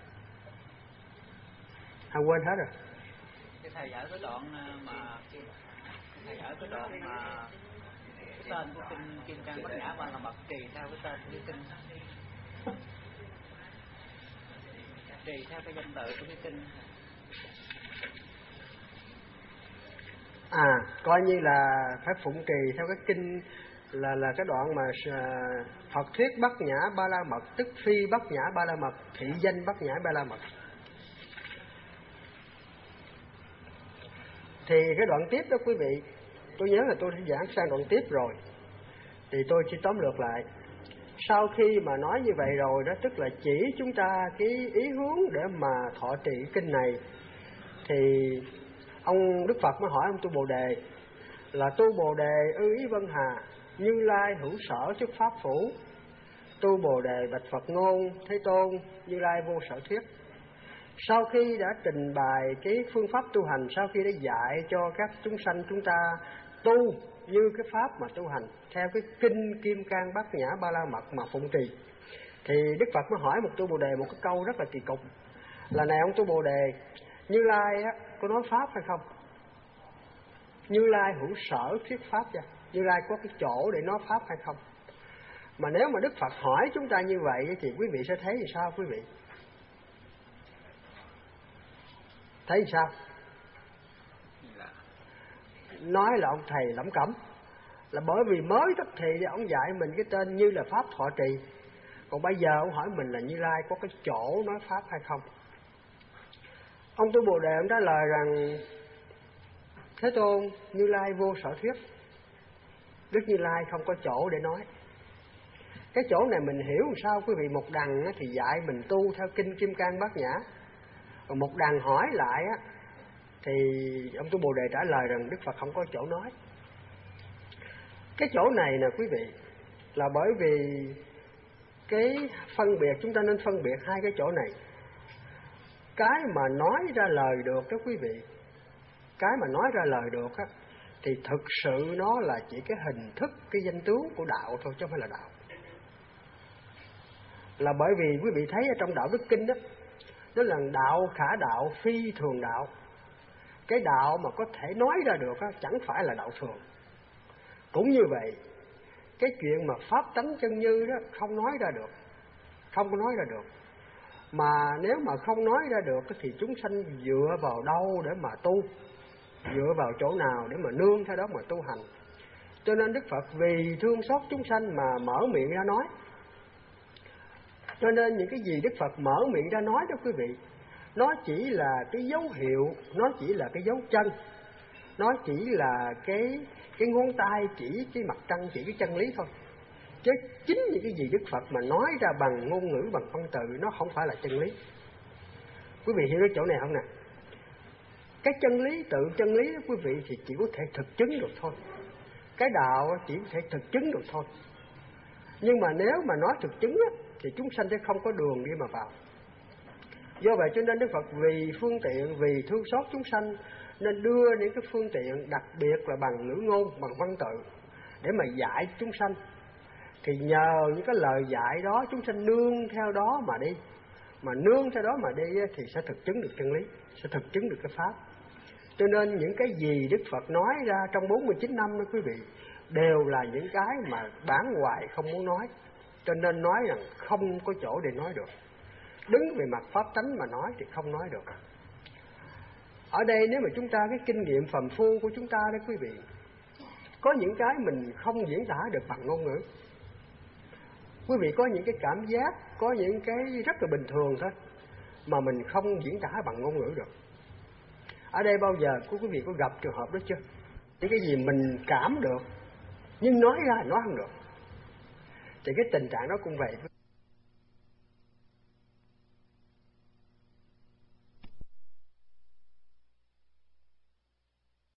Speaker 2: À, quên hết rồi.
Speaker 3: Cái thầy ở cái đoạn mà thầy ở cái đoạn mà cái tên của kinh Kim Cang Bát Nhã Ba La Mật trì theo cái tên của cái kinh, trì theo cái danh tự của cái kinh.
Speaker 1: À, coi như là phải phụng trì theo cái kinh là là cái đoạn mà uh, Phật thuyết Bát Nhã Ba La Mật, tức phi Bát Nhã Ba La Mật, thị danh Bát Nhã Ba La Mật. Thì cái đoạn tiếp đó quý vị, tôi nhớ là tôi đã giảng sang đoạn tiếp rồi, thì tôi chỉ tóm lược lại. Sau khi mà nói như vậy rồi đó, tức là chỉ chúng ta cái ý hướng để mà thọ trì kinh này, thì ông Đức Phật mới hỏi ông Tu Bồ Đề là Tu Bồ Đề ư ý vân hà, Như Lai hữu sở trước pháp phủ. Tu Bồ Đề bạch Phật ngôn, Thế Tôn, Như Lai vô sở thuyết. Sau khi đã trình bày cái phương pháp tu hành, sau khi đã dạy cho các chúng sanh chúng ta tu như cái pháp mà tu hành theo cái kinh Kim Cang Bát Nhã Ba La Mật mà phụng trì, thì Đức Phật mới hỏi một Tu Bồ Đề một cái câu rất là kỳ cục là: này ông Tu Bồ Đề, Như Lai á, có nói pháp hay không? Như Lai hữu sở thuyết pháp chưa? Như Lai có cái chỗ để nói pháp hay không? Mà nếu mà Đức Phật hỏi chúng ta như vậy thì quý vị sẽ thấy thì sao quý vị? Thấy sao? Nói là ông thầy lẩm cẩm, là bởi vì mới tức thì ông dạy mình cái tên như là pháp thọ trì.
Speaker 2: Còn bây giờ ông hỏi mình là Như Lai có cái chỗ nói pháp hay không? Ông Tu Bồ Đề ông trả lời rằng Thế Tôn, Như Lai vô sở thuyết, Đức Như Lai không có chỗ để nói. Cái chỗ này mình hiểu làm sao quý vị? Một đằng thì dạy mình tu theo kinh Kim Cang Bát Nhã, còn một đằng hỏi lại á thì ông Tu Bồ Đề trả lời rằng Đức Phật không có chỗ nói. Cái chỗ này nè quý vị, là bởi vì cái phân biệt, chúng ta nên phân biệt hai cái chỗ này. Cái mà nói ra lời được đó quý vị, cái mà nói ra lời được á, thì thực sự nó là chỉ cái hình thức, cái danh tướng của đạo thôi, chứ không phải là đạo. Là bởi vì quý vị thấy ở trong Đạo Đức Kinh đó, nó là đạo khả đạo, phi thường đạo. Cái đạo mà có thể nói ra được á, chẳng phải là đạo thường. Cũng như vậy, cái chuyện mà pháp tánh chân như đó không nói ra được, không có nói ra được. Mà nếu mà không nói ra được thì chúng sanh dựa vào đâu để mà tu, dựa vào chỗ nào để mà nương theo đó mà tu hành. Cho nên Đức Phật vì thương xót chúng sanh mà mở miệng ra nói. Cho nên những cái gì Đức Phật mở miệng ra nói đó quý vị, nó chỉ là cái dấu hiệu, nó chỉ là cái dấu chân, nó chỉ là cái cái ngón tay chỉ cái mặt trăng, chỉ cái chân lý thôi. Chứ chính những cái gì Đức Phật mà nói ra bằng ngôn ngữ, bằng văn tự, nó không phải là chân lý. Quý vị hiểu cái chỗ này không nè? Cái chân lý, tự chân lý đó quý vị thì chỉ có thể thực chứng được thôi. Cái đạo chỉ có thể thực chứng được thôi. Nhưng mà nếu mà nói thực chứng á, thì chúng sanh sẽ không có đường đi mà vào. Do vậy cho nên Đức Phật vì phương tiện, vì thương xót chúng sanh nên đưa những cái phương tiện đặc biệt là bằng ngữ ngôn, bằng văn tự để mà dạy chúng sanh. Thì nhờ những cái lời dạy đó chúng sanh nương theo đó mà đi. Mà nương theo đó mà đi thì sẽ thực chứng được chân lý, sẽ thực chứng được cái pháp. Cho nên những cái gì Đức Phật nói ra trong bốn mươi chín năm đó quý vị, đều là những cái mà bản hoài không muốn nói. Cho nên nói rằng không có chỗ để nói được. Đứng về mặt pháp tánh mà nói thì không nói được. Ở đây nếu mà chúng ta cái kinh nghiệm phàm phu của chúng ta đó quý vị, có những cái mình không diễn tả được bằng ngôn ngữ. Quý vị có những cái cảm giác, có những cái rất là bình thường thôi mà mình không diễn tả bằng ngôn ngữ được. Ở đây bao giờ quý vị có gặp trường hợp đó chưa? Những cái gì mình cảm được nhưng nói ra nói không được. Thì cái tình trạng đó cũng vậy.